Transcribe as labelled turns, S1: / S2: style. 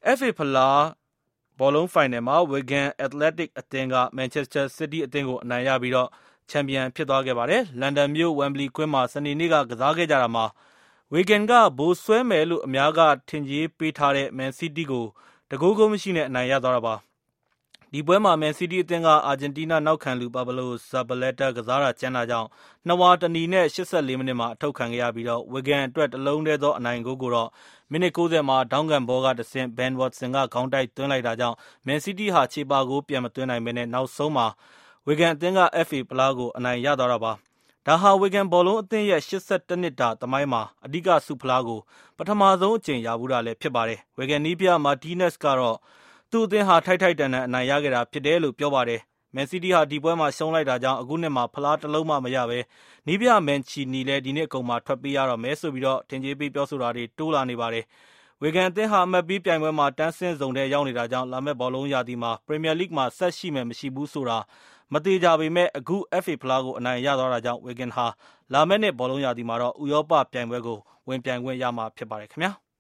S1: FA ဖလားဘောလုံးဖိုင်နယ်မှာ Wigan Athletic အသင်းက Manchester City အသင်းကိုအနိုင်ရပြီးချန်ပီယံဖြစ်သွားခဲ့ပါတယ်။ လန်ဒန်မြို့ Wembley ကွင်းမှာ စနေနေ့ကစားခဲ့ကြတာမှာ Wigan ကဗိုလ်စွဲမယ်လို့အများကထင်ကြေးပေးထားတဲ့ Man City ကို 1 ဂိုးမရှိနဲ့အနိုင်ရသွားတာပါ။ ဒီပွဲမှာ Man City အသင်းက အာဂျင်တီးနားနောက်ခံလူ Pablo Zabaleta ကစားတာကြမ်းတာကြောင့် 2 ဝါ 1 နီနဲ့ 84 မိနစ်မှာအထုတ်ခံခဲ့ရပြီးWigan အတွက် 1 လုံးတည်းသောအနိုင်ဂိုးကိုတော့ မိနစ် 90 မှာ ထောင့်ကန်ဘောကတဆင့် Ben Watson ကခေါင်းတိုက်သွင်းလိုက်တာကြောင့် Man City ဟာ ချေပဂိုးပြန်မသွင်းနိုင်ဘဲနောက်ဆုံးမှာ Wigan အသင်းက FA ဖလားကိုအနိုင်ရသွားတာပါ။ ဒါဟာ Wigan ဘောလုံးအသင်းရဲ့ 81 နှစ်တာသမိုင်းမှာ အဓိကဆုဖလားကို ပထမဆုံးအကြိမ်ရဖူးတာလည်းဖြစ်ပါတယ်။ Wigan နည်းပြ Martinez ကတော့ သူ့အသင်းဟာ ထိုက်ထိုက်တန်တန်အနိုင်ရခဲ့တာဖြစ်တယ်လို့ပြောပါတယ်။ Man City ဟာဒီပွဲမှာရှုံးလိုက်တာကြောင့် အခုနှစ်မှာ ဖလားတလုံးမှမရဘဲ နည်းပြ Mancini လည်း ဒီနှစ်အကုန်မှာထွက်ပေးရတော့မယ်ဆိုပြီးထင်ကြေးပေးပြောဆိုတာတွေတိုးလာနေပါတယ်။ Wigan အသင်းဟာအမှတ်ပေးပြိုင်ပွဲမှာတန်းဆင့်ဆုံထဲရောက်နေတာကြောင့် လာမယ့်ဘောလုံးရာသီမှာ Premier League မှာဆက်ရှိမယ်မရှိဘူးဆိုတာမသေချာပေမဲ့ အခု FA ဖလားကိုအနိုင်ရသွားတာကြောင့် Wigan ဟာလာမယ့်နှစ်ဘောလုံးရာသီမှာဥရောပပြိုင်ပွဲကိုဝင်ပြိုင်ခွင့်ရမှာဖြစ်ပါတယ်ခင်ဗျာ။